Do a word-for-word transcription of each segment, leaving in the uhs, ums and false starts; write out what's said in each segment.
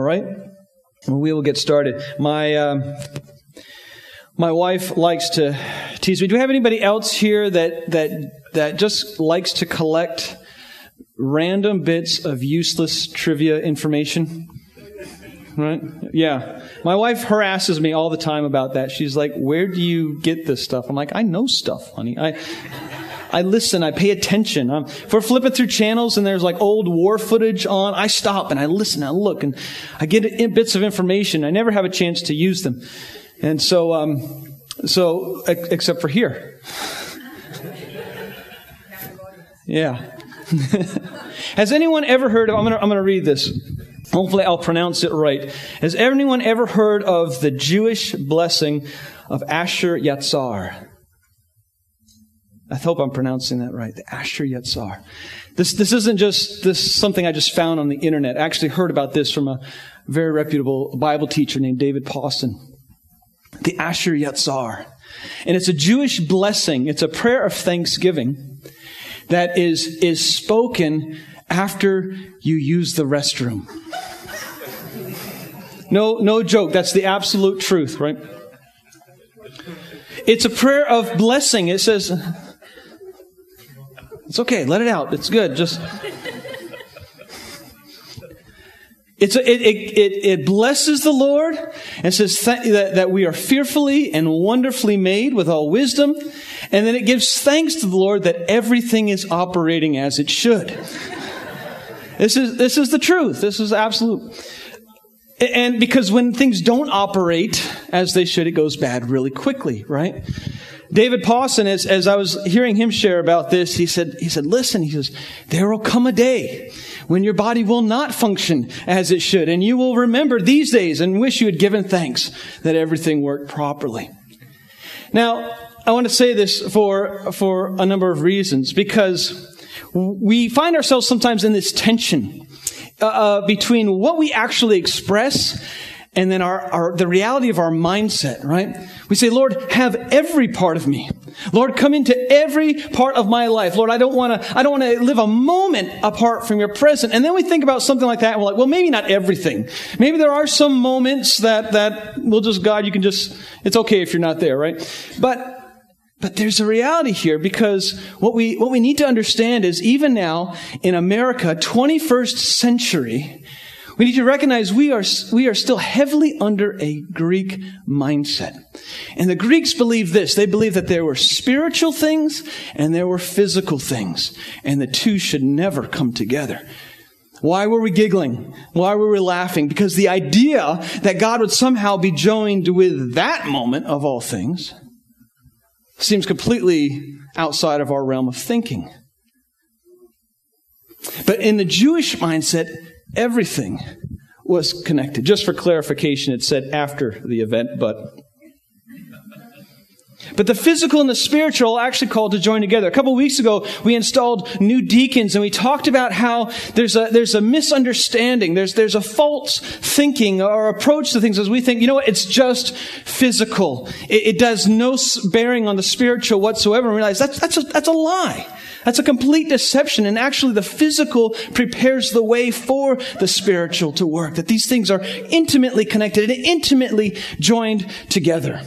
right? We will get started. My um, my wife likes to tease me. Do we have anybody else here that that that just likes to collect random bits of useless trivia information? Right? Yeah. My wife harasses me all the time about that. She's like, "Where do you get this stuff?" I'm like, "I know stuff, honey. I I listen. I pay attention. I'm, if we're flipping through channels and there's like old war footage on, I stop and I listen. I look and I get in bits of information. I never have a chance to use them. And so, um, so except for here, yeah." Has anyone ever heard of? I'm gonna I'm gonna read this. Hopefully, I'll pronounce it right. Has anyone ever heard of the Jewish blessing of Asher Yatzar? I hope I'm pronouncing that right. The Asher Yatzar. This this isn't just this is something I just found on the internet. I actually heard about this from a very reputable Bible teacher named David Pawson. The Asher Yatzar. And it's a Jewish blessing. It's a prayer of thanksgiving that is is spoken after you use the restroom. No, no joke. That's the absolute truth, right? It's a prayer of blessing. It says, it's okay. Let it out. It's good. Just it's a, it, it it it blesses the Lord and says th- that that we are fearfully and wonderfully made with all wisdom, and then it gives thanks to the Lord that everything is operating as it should. This is this is the truth. This is absolute. And because when things don't operate as they should, it goes bad really quickly, right? David Pawson, as, as I was hearing him share about this, he said, he said, listen, he says, there will come a day when your body will not function as it should. And you will remember these days and wish you had given thanks that everything worked properly. Now, I want to say this for, for a number of reasons, because we find ourselves sometimes in this tension uh, between what we actually express and then our, our the reality of our mindset, right? We say, Lord, have every part of me. Lord, come into every part of my life. Lord, I don't want to I don't want to live a moment apart from your presence. And then we think about something like that and we're like, well, maybe not everything. Maybe there are some moments that that we'll just, God, you can just, it's okay if you're not there, right? But But there's a reality here, because what we what we need to understand is even now in America, twenty-first century, we need to recognize we are we are still heavily under a Greek mindset. And the Greeks believed this. They believed that there were spiritual things and there were physical things, and the two should never come together. Why were we giggling? Why were we laughing? Because the idea that God would somehow be joined with that moment of all things seems completely outside of our realm of thinking. But in the Jewish mindset, everything was connected. Just for clarification, it said after the event, but... But the physical and the spiritual are actually called to join together. A couple of weeks ago, we installed new deacons, and we talked about how there's a there's a misunderstanding. There's there's a false thinking or approach to things as we think, you know what, it's just physical. It, it does no bearing on the spiritual whatsoever. And we realize that's that's a, that's a lie. That's a complete deception. And actually, the physical prepares the way for the spiritual to work. That these things are intimately connected and intimately joined together.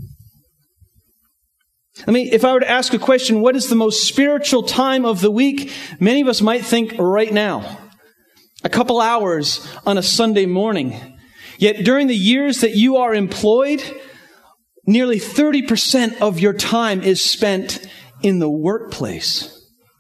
I mean, if I were to ask a question, what is the most spiritual time of the week? Many of us might think right now. A couple hours on a Sunday morning. Yet during the years that you are employed, nearly thirty percent of your time is spent in the workplace.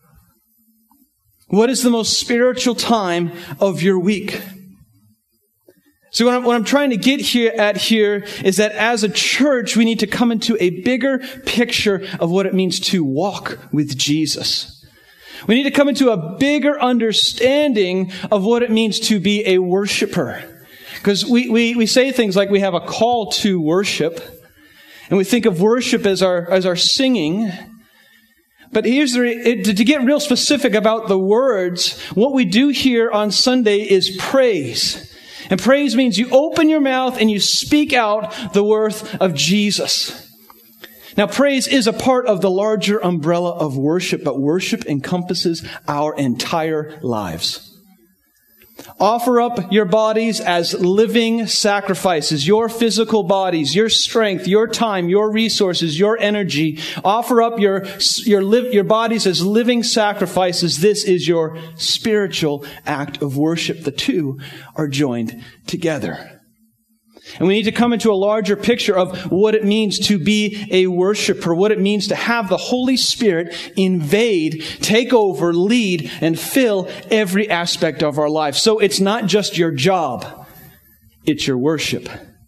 What is the most spiritual time of your week? So what I'm, what I'm trying to get here at here is that as a church, we need to come into a bigger picture of what it means to walk with Jesus. We need to come into a bigger understanding of what it means to be a worshiper. Because we, we, we say things like we have a call to worship, and we think of worship as our, as our singing. But here's the, it, to get real specific about the words, what we do here on Sunday is praise. And praise means you open your mouth and you speak out the worth of Jesus. Now, praise is a part of the larger umbrella of worship, but worship encompasses our entire lives. Offer up your bodies as living sacrifices, your physical bodies, your strength, your time, your resources, your energy. Offer up your, your, live, your bodies as living sacrifices. This is your spiritual act of worship. The two are joined together. And we need to come into a larger picture of what it means to be a worshiper, what it means to have the Holy Spirit invade, take over, lead, and fill every aspect of our life. So it's not just your job, it's your worship.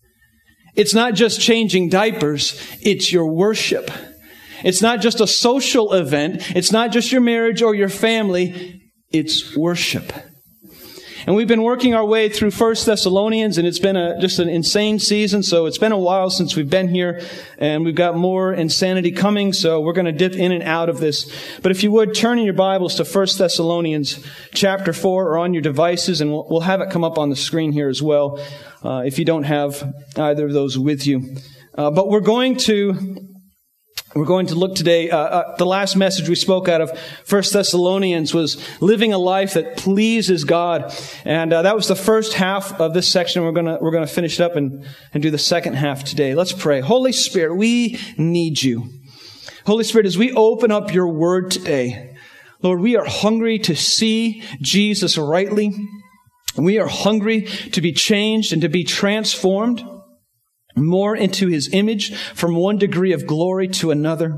It's not just changing diapers, it's your worship. It's not just a social event, it's not just your marriage or your family, it's worship. And we've been working our way through First Thessalonians, and it's been a, just an insane season, so it's been a while since we've been here, and we've got more insanity coming, so we're going to dip in and out of this. But if you would, turn in your Bibles to First Thessalonians chapter four, or on your devices, and we'll, we'll have it come up on the screen here as well, uh, if you don't have either of those with you. Uh, but we're going to... We're going to look today, uh, uh, the last message we spoke out of First Thessalonians was living a life that pleases God. And uh, that was the first half of this section. We're going to we're going to finish it up and, and do the second half today. Let's pray. Holy Spirit, we need you. Holy Spirit, as we open up your word today, Lord, we are hungry to see Jesus rightly. We are hungry to be changed and to be transformed more into his image from one degree of glory to another.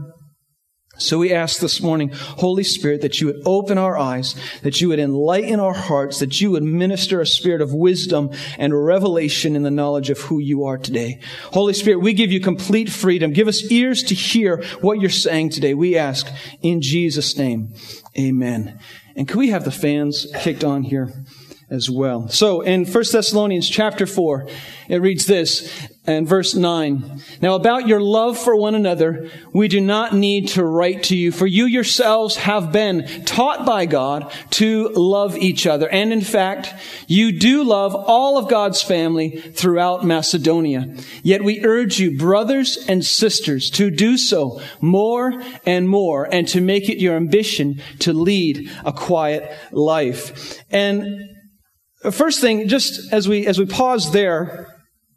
So we ask this morning, Holy Spirit, that you would open our eyes, that you would enlighten our hearts, that you would minister a spirit of wisdom and revelation in the knowledge of who you are today. Holy Spirit, we give you complete freedom. Give us ears to hear what you're saying today. We ask in Jesus' name, amen. And could we have the fans kicked on here as well? So in First Thessalonians chapter four, it reads this in verse nine. Now about your love for one another, we do not need to write to you, for you yourselves have been taught by God to love each other. And in fact, you do love all of God's family throughout Macedonia. Yet we urge you, brothers and sisters, to do so more and more, and to make it your ambition to lead a quiet life. And first thing, just as we as we pause there,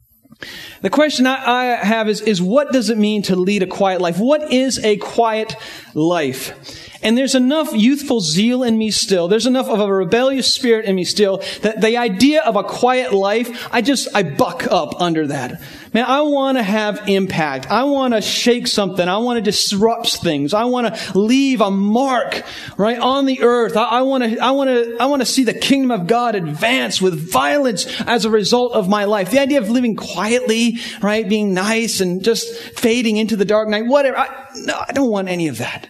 the question I, I have is, is what does it mean to lead a quiet life? What is a quiet life? And there's enough youthful zeal in me still. There's enough of a rebellious spirit in me still that the idea of a quiet life, I just, I buck up under that. Man, I want to have impact. I want to shake something. I want to disrupt things. I want to leave a mark, right, on the earth. I, I want to, I want to, I want to see the kingdom of God advance with violence as a result of my life. The idea of living quietly, right, being nice and just fading into the dark night, whatever. I, no, I don't want any of that.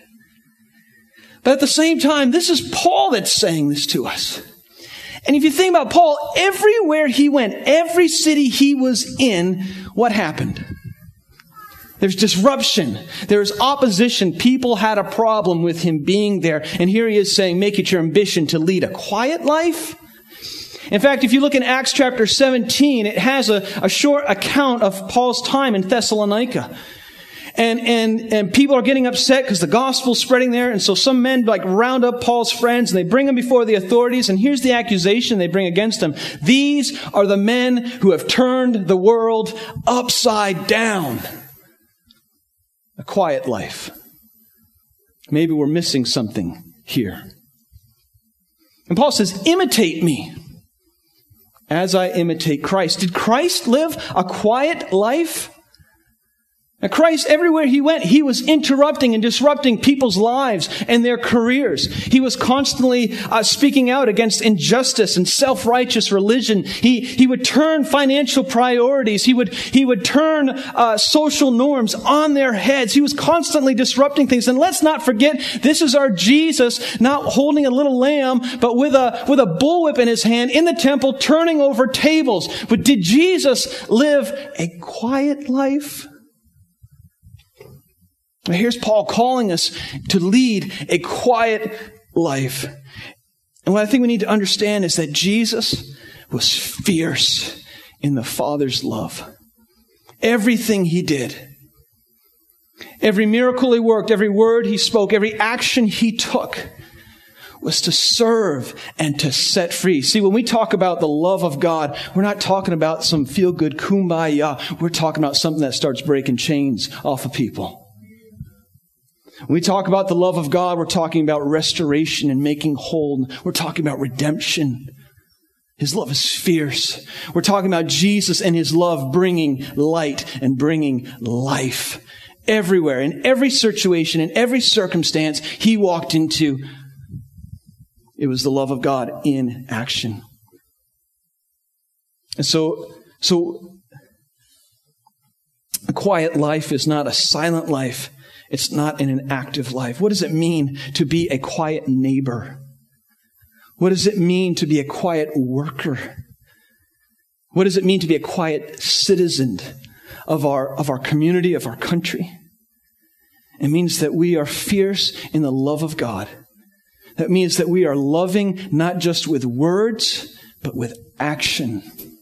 But at the same time, this is Paul that's saying this to us. And if you think about Paul, everywhere he went, every city he was in, what happened? There's disruption. There's opposition. People had a problem with him being there. And here he is saying, make it your ambition to lead a quiet life. In fact, if you look in Acts chapter seventeen, it has a, a short account of Paul's time in Thessalonica. And, and, and people are getting upset because the gospel's spreading there. And so some men like round up Paul's friends and they bring him before the authorities. And here's the accusation they bring against him. These are the men who have turned the world upside down. A quiet life. Maybe we're missing something here. And Paul says, imitate me as I imitate Christ. Did Christ live a quiet life? Now, Christ, everywhere he went, he was interrupting and disrupting people's lives and their careers. He was constantly uh, speaking out against injustice and self-righteous religion. He he would turn financial priorities. He would he would turn uh, social norms on their heads. He was constantly disrupting things. And let's not forget, this is our Jesus, not holding a little lamb, but with a with a bullwhip in his hand in the temple, turning over tables. But did Jesus live a quiet life? Here's Paul calling us to lead a quiet life. And what I think we need to understand is that Jesus was fierce in the Father's love. Everything he did, every miracle he worked, every word he spoke, every action he took was to serve and to set free. See, when we talk about the love of God, we're not talking about some feel-good kumbaya. We're talking about something that starts breaking chains off of people. When we talk about the love of God, we're talking about restoration and making whole. We're talking about redemption. His love is fierce. We're talking about Jesus and His love bringing light and bringing life. Everywhere, in every situation, in every circumstance He walked into, it was the love of God in action. And so, so a quiet life is not a silent life. It's not an inactive life. What does it mean to be a quiet neighbor? What does it mean to be a quiet worker? What does it mean to be a quiet citizen of our, of our community, of our country? It means that we are fierce in the love of God. That means that we are loving not just with words, but with action.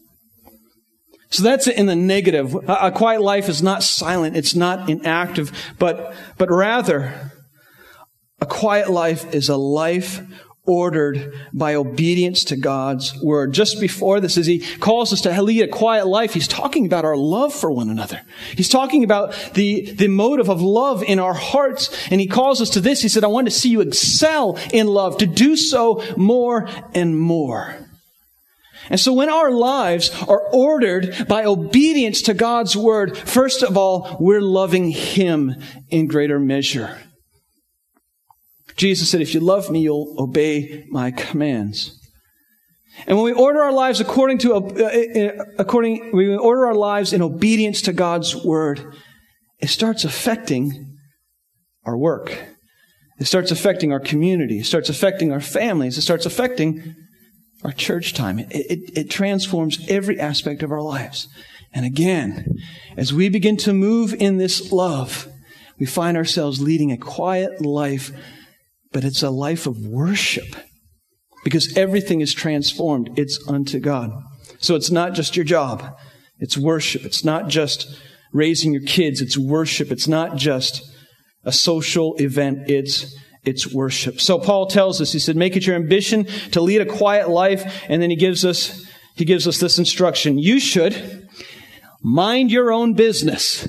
So that's in the negative. A quiet life is not silent. It's not inactive, but, but rather, a quiet life is a life ordered by obedience to God's word. Just before this, as he calls us to lead a quiet life, he's talking about our love for one another. He's talking about the, the motive of love in our hearts. And he calls us to this. He said, I want to see you excel in love, to do so more and more. And so when our lives are ordered by obedience to God's word, first of all, we're loving Him in greater measure. Jesus said, if you love me, you'll obey my commands. And when we order our lives according to, uh, according, we order our lives in obedience to God's word, it starts affecting our work. It starts affecting our community. It starts affecting our families. It starts affecting our church time. It, it, it transforms every aspect of our lives. And again, as we begin to move in this love, we find ourselves leading a quiet life, but it's a life of worship because everything is transformed. It's unto God. So it's not just your job. It's worship. It's not just raising your kids. It's worship. It's not just a social event. It's, it's worship. So Paul tells us, he said, make it your ambition to lead a quiet life. And then he gives us, he gives us this instruction. You should mind your own business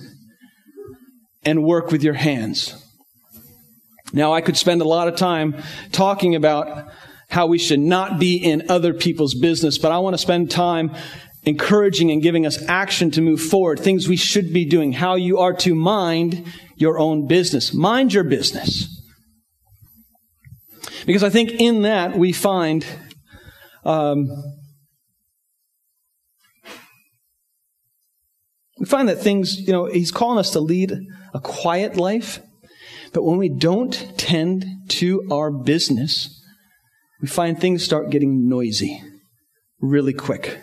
and work with your hands. Now, I could spend a lot of time talking about how we should not be in other people's business, but I want to spend time encouraging and giving us action to move forward, things we should be doing, how you are to mind your own business. Mind your business. Because I think in that we find um, we find that things, you know, he's calling us to lead a quiet life. But when we don't tend to our business, we find things start getting noisy really quick.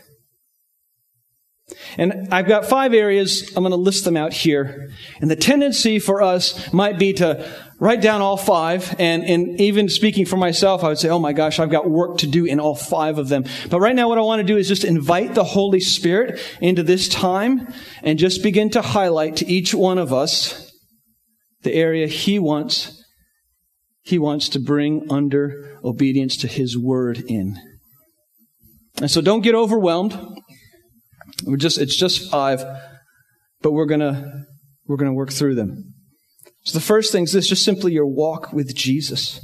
And I've got five areas. I'm going to list them out here. And the tendency for us might be to write down all five. And, and even speaking for myself, I would say, oh my gosh, I've got work to do in all five of them. But right now what I want to do is just invite the Holy Spirit into this time and just begin to highlight to each one of us the area he wants, he wants to bring under obedience to his word in. And so don't get overwhelmed. We're just, it's just five, but we're gonna, we're gonna work through them. So the first thing is this, just simply your walk with Jesus.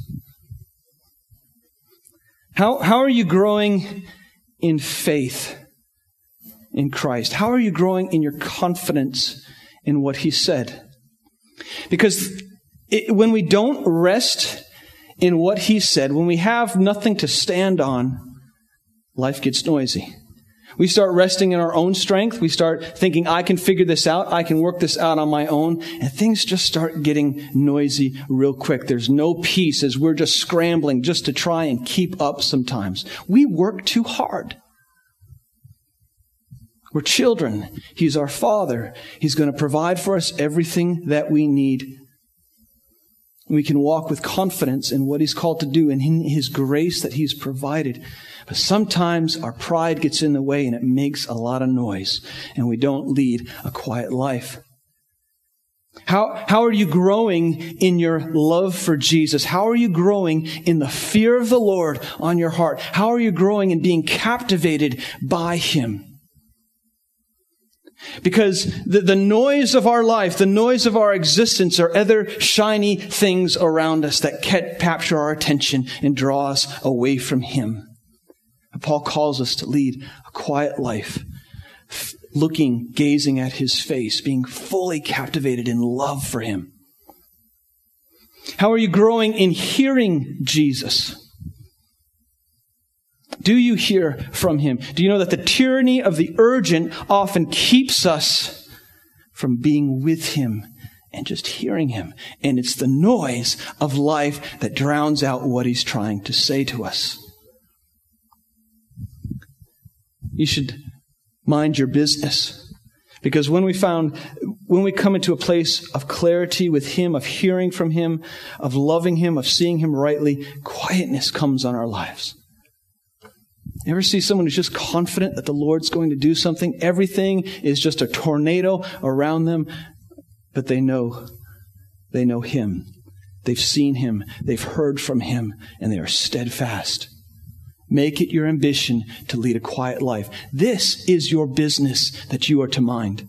How, how are you growing in faith in Christ? How are you growing in your confidence in what he said? Because it, when we don't rest in what he said, when we have nothing to stand on, life gets noisy. We start resting in our own strength. We start thinking, I can figure this out. I can work this out on my own. And things just start getting noisy real quick. There's no peace as we're just scrambling just to try and keep up sometimes. We work too hard. We're children. He's our Father. He's going to provide for us everything that we need. We can walk with confidence in what he's called to do and in his grace that he's provided. But sometimes our pride gets in the way and it makes a lot of noise and we don't lead a quiet life. How, how are you growing in your love for Jesus? How are you growing in the fear of the Lord on your heart? How are you growing in being captivated by Him? Because the, the noise of our life, the noise of our existence are other shiny things around us that capture our attention and draw us away from Him. Paul calls us to lead a quiet life, looking, gazing at His face, being fully captivated in love for Him. How are you growing in hearing Jesus? Do you hear from Him? Do you know that the tyranny of the urgent often keeps us from being with Him and just hearing Him? And it's the noise of life that drowns out what He's trying to say to us. You should mind your business. Because when we found, when we come into a place of clarity with Him, of hearing from Him, of loving Him, of seeing Him rightly, quietness comes on our lives. You ever see someone who's just confident that the Lord's going to do something? Everything is just a tornado around them, but they know, they know Him. They've seen Him. They've heard from Him, and they are steadfast. Make it your ambition to lead a quiet life. This is your business that you are to mind.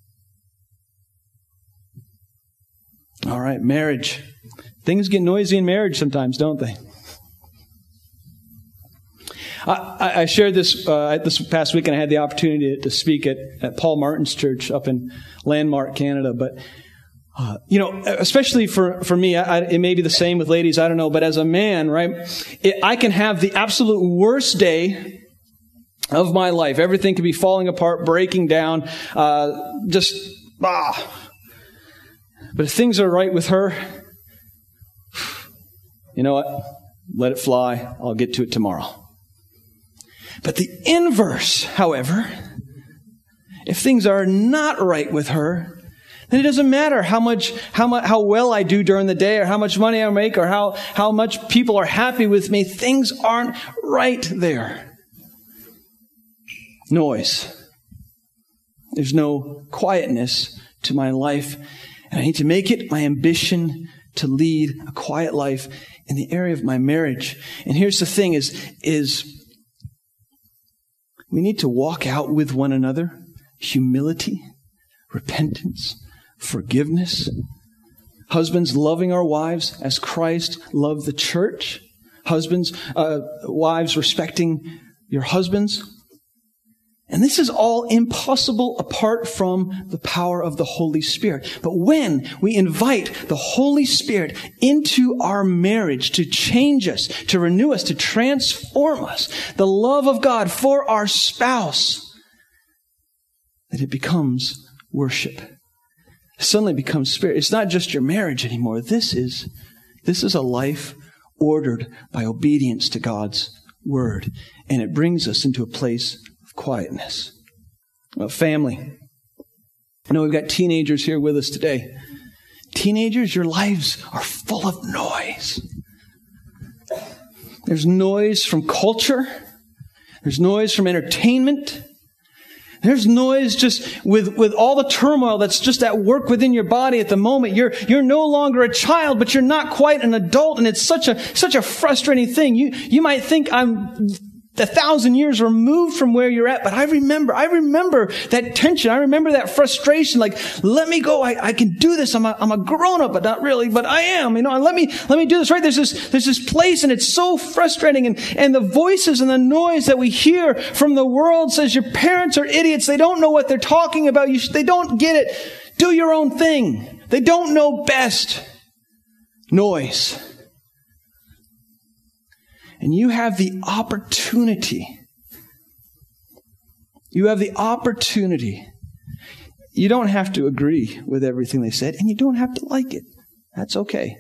All right, marriage. Things get noisy in marriage sometimes, don't they? I, I shared this uh, this past weekend. I had the opportunity to, to speak at, at Paul Martin's church up in Landmark, Canada. But, uh, you know, especially for, for me, I, it may be the same with ladies, I don't know. But as a man, right, it, I can have the absolute worst day of my life. Everything can be falling apart, breaking down, uh, just, ah. But if things are right with her, you know what? Let it fly. I'll get to it tomorrow. But the inverse, however, if things are not right with her, then it doesn't matter how much, how much, how well I do during the day, or how much money I make, or how, how much people are happy with me. Things aren't right there. Noise. There's no quietness to my life, and I need to make it my ambition to lead a quiet life in the area of my marriage. And here's the thing: is is we need to walk out with one another humility, repentance, forgiveness. Husbands loving our wives as Christ loved the church. Husbands, uh, wives respecting your husbands. And this is all impossible apart from the power of the Holy Spirit. But when we invite the Holy Spirit into our marriage to change us, to renew us, to transform us, the love of God for our spouse, that it becomes worship. It suddenly becomes spirit. It's not just your marriage anymore. This is, this is a life ordered by obedience to God's word. And it brings us into a place quietness. Well, family. I know we've got teenagers here with us today. Teenagers, your lives are full of noise. There's noise from culture. There's noise from entertainment. There's noise just with, with all the turmoil that's just at work within your body at the moment. You're, you're no longer a child, but you're not quite an adult. And it's such a, such a frustrating thing. You, you might think I'm a thousand years removed from where you're at, but I remember, I remember that tension. I remember that frustration. Like, let me go. I, I can do this. I'm a, I'm a grown up, but not really, but I am, you know, and let me, let me do this, right? There's this, there's this place, and it's so frustrating. And, and the voices and the noise that we hear from the world says your parents are idiots. They don't know what they're talking about. You, they don't get it. Do your own thing. They don't know best. Noise. And you have the opportunity. You have the opportunity. You don't have to agree with everything they said, and you don't have to like it. That's okay.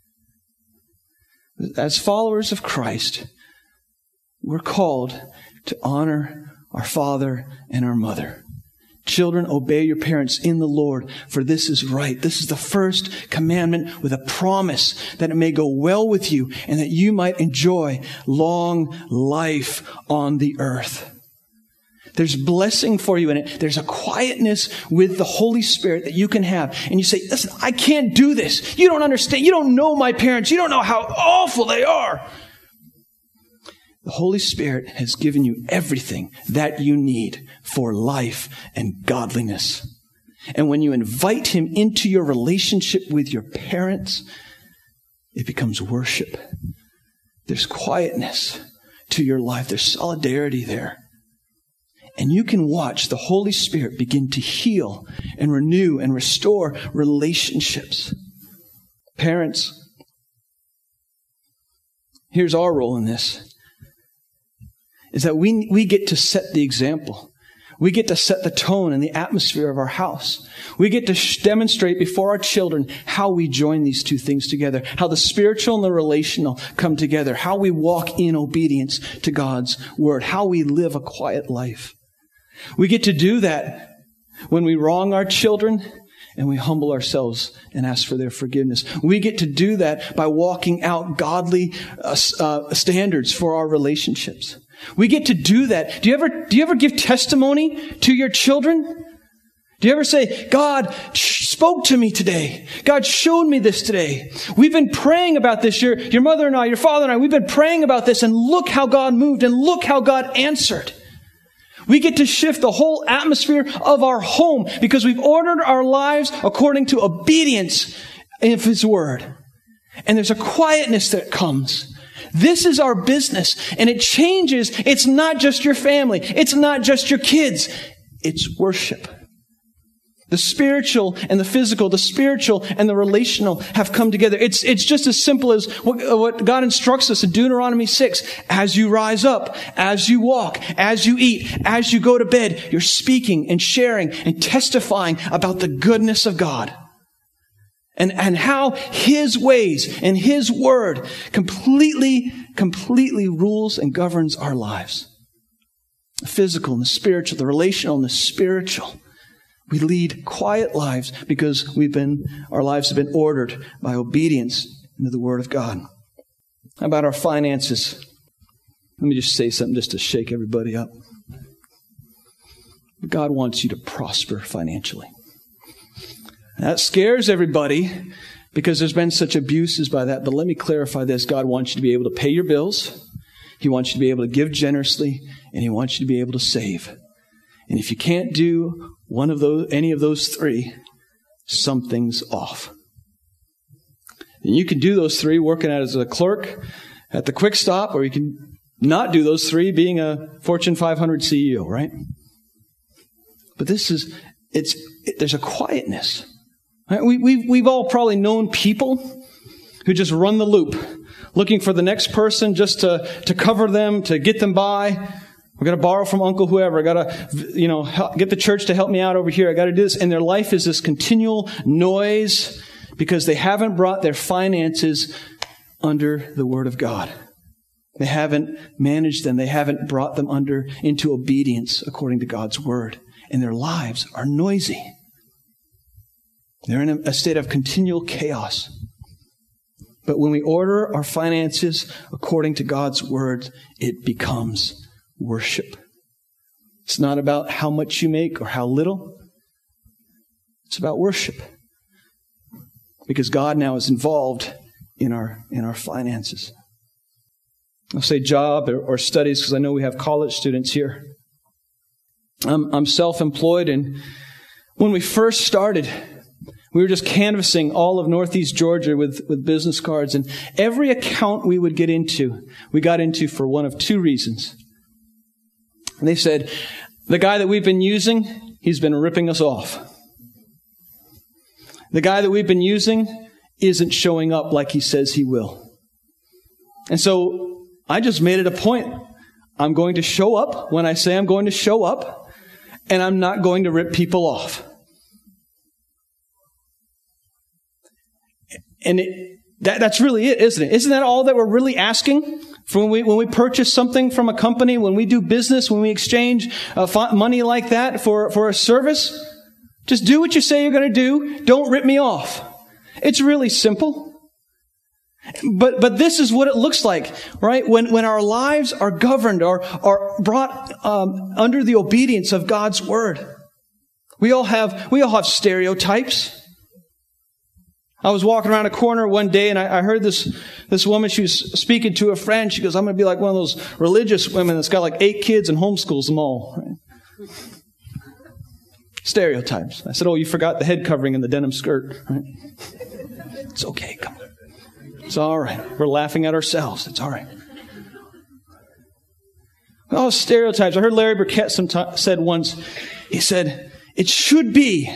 As followers of Christ, we're called to honor our father and our mother. Children, obey your parents in the Lord, for this is right. This is the first commandment with a promise that it may go well with you and that you might enjoy long life on the earth. There's blessing for you in it. There's a quietness with the Holy Spirit that you can have. And you say, listen, I can't do this. You don't understand. You don't know my parents. You don't know how awful they are. The Holy Spirit has given you everything that you need for life and godliness. And when you invite him into your relationship with your parents, it becomes worship. There's quietness to your life. There's solidarity there. And you can watch the Holy Spirit begin to heal and renew and restore relationships. Parents, here's our role in this, is that we, we get to set the example. We get to set the tone and the atmosphere of our house. We get to sh- demonstrate before our children how we join these two things together, how the spiritual and the relational come together, how we walk in obedience to God's word, how we live a quiet life. We get to do that when we wrong our children and we humble ourselves and ask for their forgiveness. We get to do that by walking out godly uh, uh, standards for our relationships. We get to do that. Do you ever, do you ever give testimony to your children? Do you ever say, God spoke to me today. God showed me this today. We've been praying about this. Your, your mother and I, your father and I, we've been praying about this, and look how God moved and look how God answered. We get to shift the whole atmosphere of our home because we've ordered our lives according to obedience of His word. And there's a quietness that comes. This is our business, and it changes. It's not just your family. It's not just your kids. It's worship. The spiritual and the physical, the spiritual and the relational have come together. It's, it's just as simple as what, what God instructs us in Deuteronomy six. As you rise up, as you walk, as you eat, as you go to bed, you're speaking and sharing and testifying about the goodness of God. And, and how His ways and His word completely, completely rules and governs our lives. The physical and the spiritual, the relational and the spiritual. We lead quiet lives because we've been, our lives have been ordered by obedience into the Word of God. How about our finances? Let me just say something just to shake everybody up. God wants you to prosper financially. That scares everybody because there's been such abuses by that. But let me clarify this. God wants you to be able to pay your bills. He wants you to be able to give generously. And He wants you to be able to save. And if you can't do one of those, any of those three, something's off. And you can do those three working as a clerk at the Quick Stop, or you can not do those three being a Fortune five hundred C E O, right? But this is, it's, it, there's a quietness. Right? We, we've, we've all probably known people who just run the loop, looking for the next person just to, to cover them, to get them by. We're going to borrow from Uncle whoever. I got to, you know, help, get the church to help me out over here. I got to do this. And their life is this continual noise because they haven't brought their finances under the Word of God. They haven't managed them. They haven't brought them under into obedience according to God's Word. And their lives are noisy. They're in a state of continual chaos. But when we order our finances according to God's Word, it becomes worship. It's not about how much you make or how little. It's about worship. Because God now is involved in our, in our finances. I'll say job or, or studies because I know we have college students here. I'm, I'm self-employed, and when we first started, we were just canvassing all of Northeast Georgia with, with business cards, and every account we would get into, we got into for one of two reasons. And they said, the guy that we've been using, he's been ripping us off. The guy that we've been using isn't showing up like he says he will. And so I just made it a point. I'm going to show up when I say I'm going to show up, and I'm not going to rip people off. And it, that, that's really it, isn't it? Isn't that all that we're really asking? When we, when we purchase something from a company, when we do business, when we exchange uh, money like that for, for a service, just do what you say you're going to do. Don't rip me off. It's really simple. But but this is what it looks like, right? When when our lives are governed or are brought um, under the obedience of God's word. We all have we all have stereotypes. I was walking around a corner one day and I, I heard this this woman. She was speaking to a friend. She goes, "I'm going to be like one of those religious women that's got like eight kids and homeschools them all." Right? Stereotypes. I said, "Oh, you forgot the head covering and the denim skirt." Right? It's okay. Come on. It's all right. We're laughing at ourselves. It's all right. Oh, stereotypes. I heard Larry Burkett sometime, said once, he said, it should be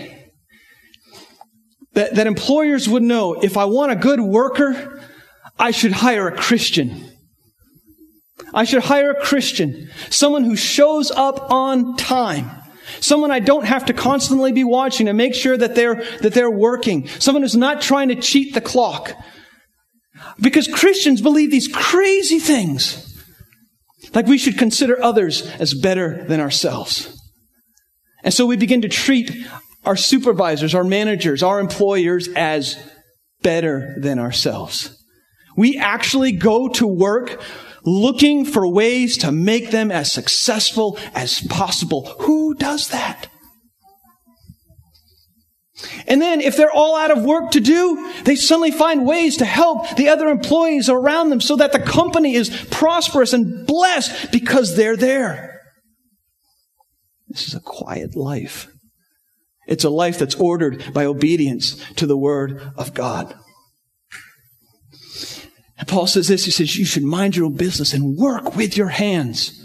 that, that employers would know if I want a good worker, I should hire a Christian. I should hire a Christian. Someone who shows up on time. Someone I don't have to constantly be watching to make sure that they're, that they're working. Someone who's not trying to cheat the clock. Because Christians believe these crazy things. Like we should consider others as better than ourselves. And so we begin to treat our supervisors, our managers, our employers as better than ourselves. We actually go to work looking for ways to make them as successful as possible. Who does that? And then if they're all out of work to do, they suddenly find ways to help the other employees around them so that the company is prosperous and blessed because they're there. This is a quiet life. It's a life that's ordered by obedience to the word of God. And Paul says this, he says, you should mind your own business and work with your hands.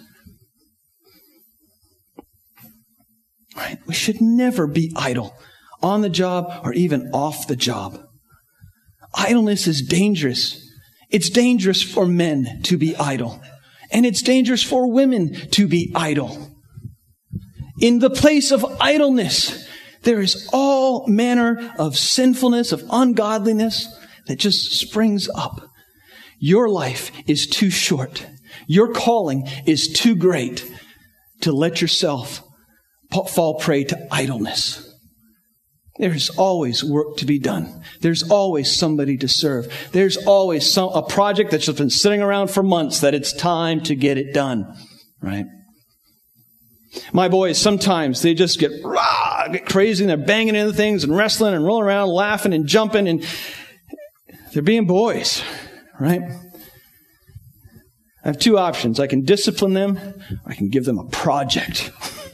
Right? We should never be idle. On the job or even off the job. Idleness is dangerous. It's dangerous for men to be idle. And it's dangerous for women to be idle. In the place of idleness, there is all manner of sinfulness, of ungodliness that just springs up. Your life is too short. Your calling is too great to let yourself fall prey to idleness. There's always work to be done. There's always somebody to serve. There's always some, a project that's just been sitting around for months that it's time to get it done. Right? My boys, sometimes they just get, rah, get crazy and they're banging into things and wrestling and rolling around, laughing and jumping and they're being boys. Right? I have two options. I can discipline them or I can give them a project.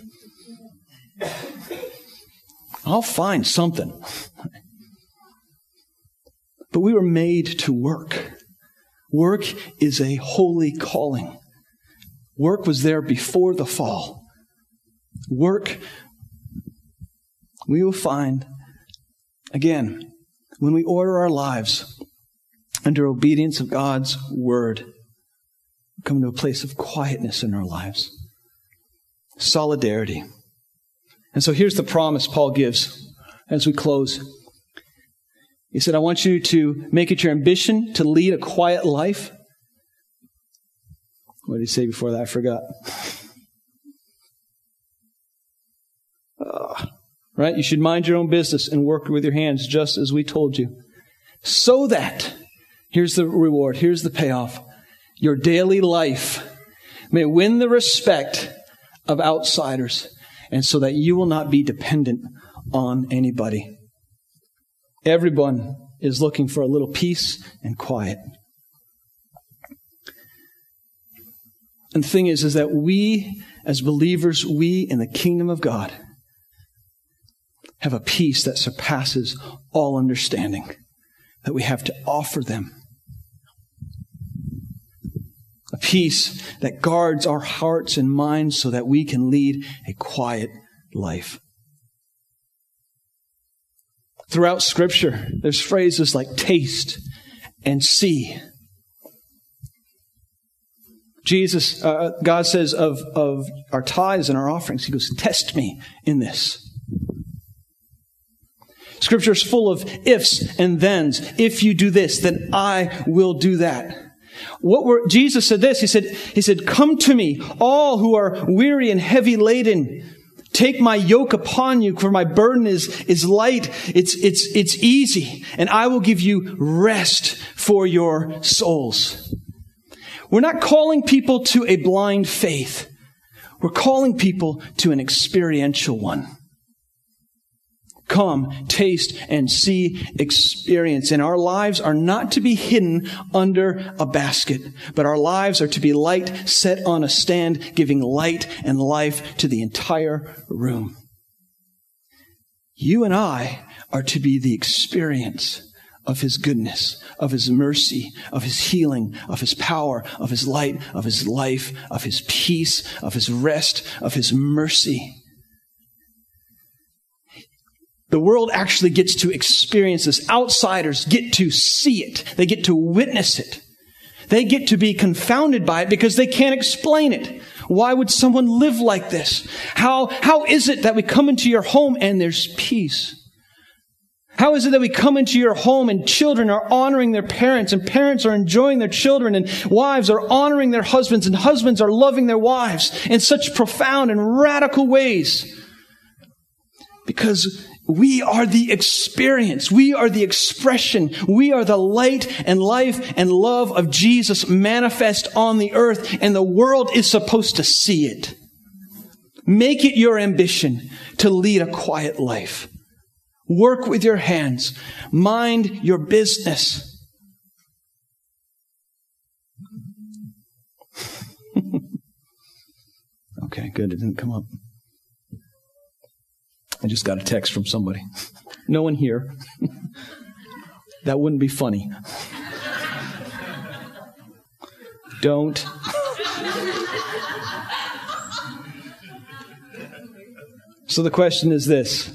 I'll find something. But we were made to work. Work is a holy calling. Work was there before the fall. Work, we will find, again, when we order our lives under obedience of God's word, we come to a place of quietness in our lives. Solidarity. And so here's the promise Paul gives as we close. He said, I want you to make it your ambition to lead a quiet life. What did he say before that? I forgot. Uh, right? You should mind your own business and work with your hands just as we told you. So that, here's the reward, here's the payoff. Your daily life may win the respect of outsiders. And so that you will not be dependent on anybody. Everyone is looking for a little peace and quiet. And the thing is, is that we as believers, we in the kingdom of God, have a peace that surpasses all understanding that we have to offer them. A peace that guards our hearts and minds so that we can lead a quiet life. Throughout Scripture, there's phrases like taste and see. Jesus, uh, God says of, of our tithes and our offerings, He goes, test me in this. Scripture is full of ifs and thens. If you do this, then I will do that. What were, Jesus said this, he said, he said, come to me, all who are weary and heavy laden, Take my yoke upon you, for my burden is, is light. It's, it's, it's easy, and I will give you rest for your souls. We're not calling people to a blind faith. We're calling people to an experiential one. Come, taste, and see, experience. And our lives are not to be hidden under a basket, but our lives are to be light set on a stand, giving light and life to the entire room. You and I are to be the experience of His goodness, of His mercy, of His healing, of His power, of His light, of His life, of His peace, of His rest, of His mercy. The world actually gets to experience this. Outsiders get to see it. They get to witness it. They get to be confounded by it because they can't explain it. Why would someone live like this? How, how is it that we come into your home and there's peace? How is it that we come into your home and children are honoring their parents and parents are enjoying their children and wives are honoring their husbands and husbands are loving their wives in such profound and radical ways? Because we are the experience. We are the expression. We are the light and life and love of Jesus manifest on the earth, and the world is supposed to see it. Make it your ambition to lead a quiet life. Work with your hands. Mind your business. Okay, good. It didn't come up. I just got a text from somebody. No one here. That wouldn't be funny. Don't. So the question is this.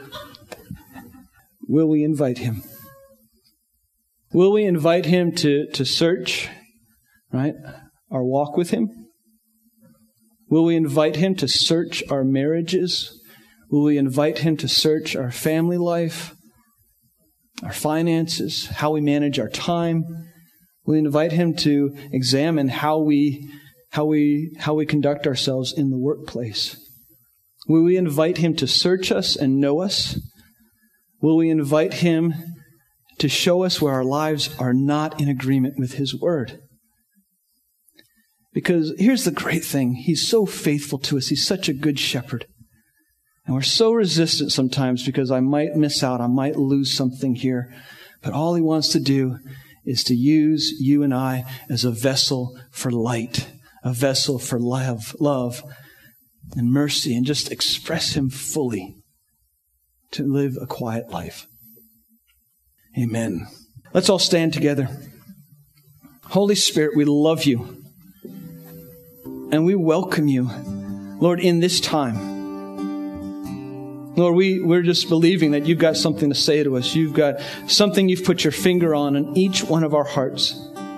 Will we invite Him? Will we invite Him to, to search, right, our walk with Him? Will we invite Him to search our marriages? Will we invite Him to search our family life, our finances, how we manage our time? Will we invite Him to examine how we, how we, how we conduct ourselves in the workplace? Will we invite Him to search us and know us? Will we invite Him to show us where our lives are not in agreement with His Word? Because here's the great thing. He's so faithful to us. He's such a good shepherd. And we're so resistant sometimes because I might miss out. I might lose something here. But all He wants to do is to use you and I as a vessel for light, a vessel for love, love and mercy, and just express Him fully to live a quiet life. Amen. Let's all stand together. Holy Spirit, we love You. And we welcome You, Lord, in this time. Lord, we, we're just believing that You've got something to say to us. You've got something You've put Your finger on in each one of our hearts.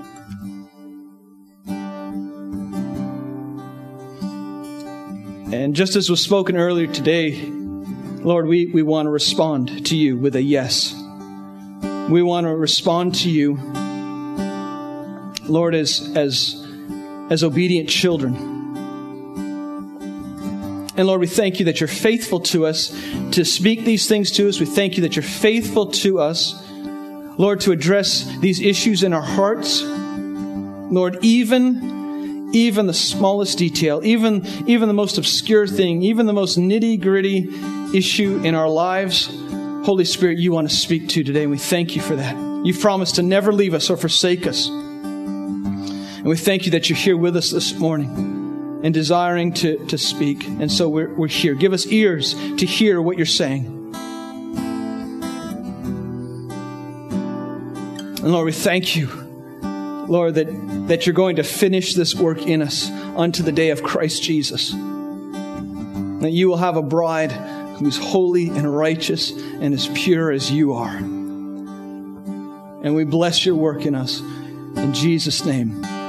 And just as was spoken earlier today, Lord, we, we want to respond to You with a yes. We want to respond to You, Lord, as, as, as obedient children. And Lord, we thank You that You're faithful to us to speak these things to us. We thank You that You're faithful to us, Lord, to address these issues in our hearts. Lord, even, even the smallest detail, even, even the most obscure thing, even the most nitty-gritty issue in our lives, Holy Spirit, You want to speak to today, and we thank You for that. You've promised to never leave us or forsake us. And we thank You that You're here with us this morning and desiring to, to speak. And so we're, we're here. Give us ears to hear what You're saying. And Lord, we thank You, Lord, that, that You're going to finish this work in us unto the day of Christ Jesus. That You will have a bride who's holy and righteous and as pure as You are. And we bless Your work in us. In Jesus' name.